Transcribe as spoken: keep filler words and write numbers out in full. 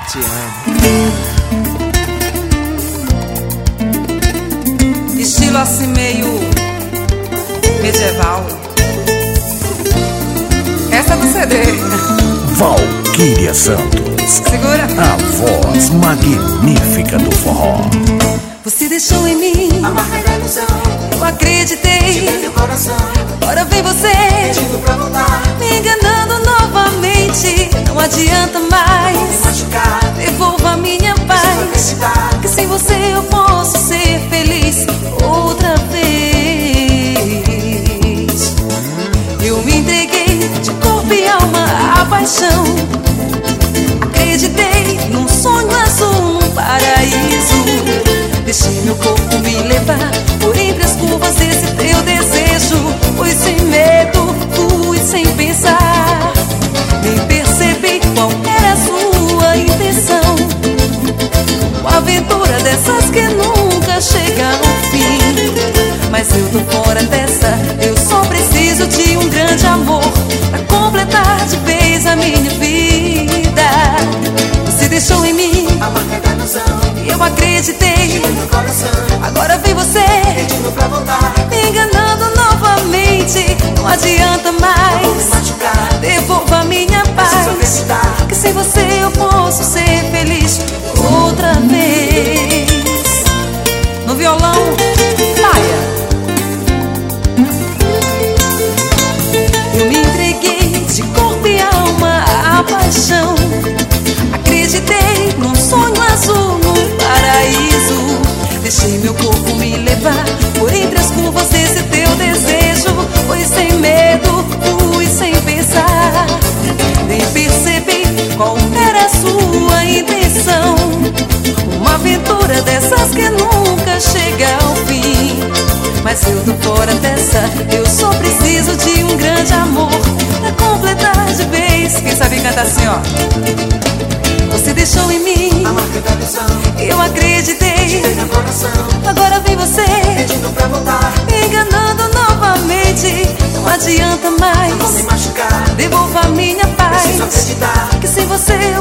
Te amo. Estilo assim meio medieval. Essa é do C D. Valquíria Santos, Segura. a voz magnífica do forró. Você deixou em mim A marca da ilusão, eu acreditei. te dei o coração, Agora vem você pedindo pra voltar, me enganando novamente. Não adianta mais, me machucar, devolva minha preciso paz. acreditar. Que sem você eu posso ser feliz outra vez. Eu me entreguei de corpo e alma à paixão. Acreditei num sonho azul, num paraíso. Deixei meu corpo me levar por entre as curvas desse teu desejo. Fui sem medo, fui sem pensar. Nem percebi qual era a sua intenção. Uma aventura dessas que nunca chega ao fim. Mas eu tô fora dessa, eu só preciso de um grande amor pra completar de vez a minha vida. Você deixou em mim, A marca da ilusão, eu acreditei. te dei o coração, Agora vem você pedindo pra voltar, me enganando novamente. Não adianta me mais, machucar, devolva minha preciso paz. acreditar. Que sem você eu posso ser feliz outra vez. No violão, Maia. Eu me entreguei de corpo e alma à paixão. Acreditei num sonho azul, num paraíso. Deixei meu corpo me levar por entre as curvas desse teu desejo. Fui sem medo, fui sem pensar. Nem percebi qual era a sua intenção. Uma aventura dessas que nunca chega ao fim. Mas eu tô fora dessa, eu só preciso de um grande amor pra completar de vez. Quem sabe cantar assim, ó. Você deixou em mim, A marca da ilusão, eu acreditei. te dei meu coração, Agora vem você pedindo pra voltar, me enganando novamente. Não adianta não mais, me machucar, devolva minha preciso paz. acreditar. Que sem você